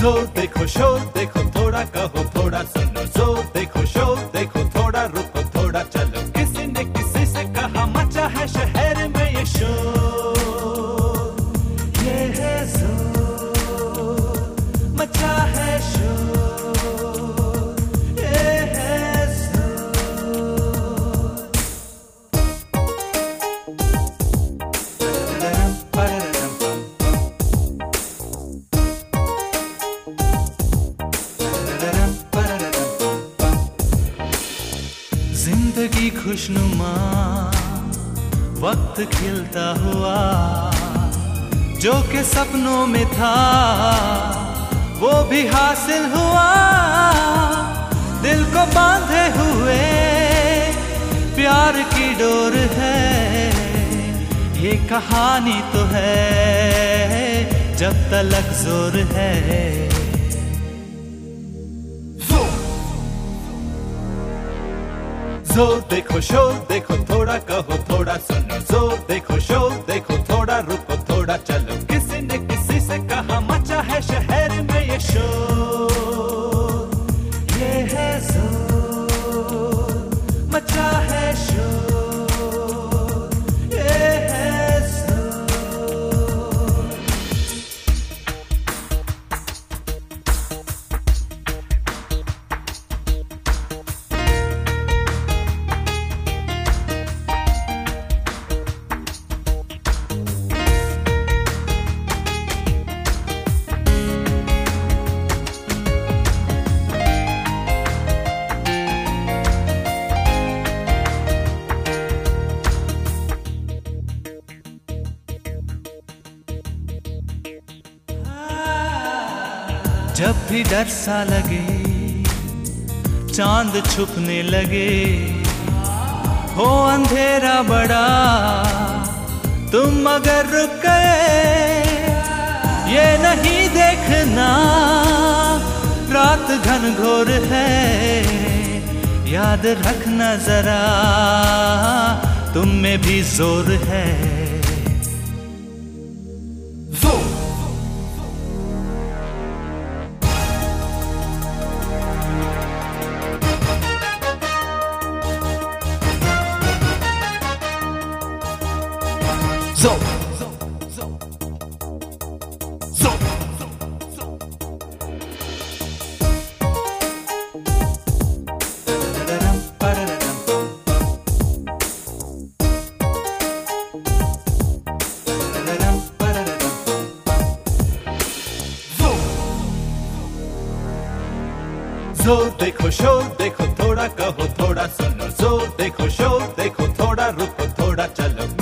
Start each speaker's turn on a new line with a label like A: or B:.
A: जोर देखो शोर देखो थोड़ा कहो थोड़ा सुनो जोर देखो शोर देखो थोड़ा रुको थोड़ा चलो किसी ने किसी से कहा मचा है शहर में ये शोर ये है जोर मचा है शोर ये है
B: जिंदगी खुशनुमा वक्त खिलता हुआ जो कि सपनों में था वो भी हासिल हुआ दिल को बांधे हुए प्यार की डोर है ये कहानी तो है जब तलक जोर है
A: जोर देखो शोर देखो थोड़ा कहो थोड़ा सुनो जोर देखो शोर देखो थोड़ा रुको थोड़ा चलो किसी ने किसी से कहा मचा है शहर में ये शोर ये है जोर मचा है शोर ये है जोर
B: जब भी डर सा लगे चांद छुपने लगे हो अंधेरा बड़ा तुम अगर रुक गए ये नहीं देखना रात घनघोर है याद रखना जरा तुम में भी जोर है
A: जोर देखो शोर देखो थोड़ा कहो थोड़ा सुनो जोर देखो शोर देखो थोड़ा रुको थोड़ा चलो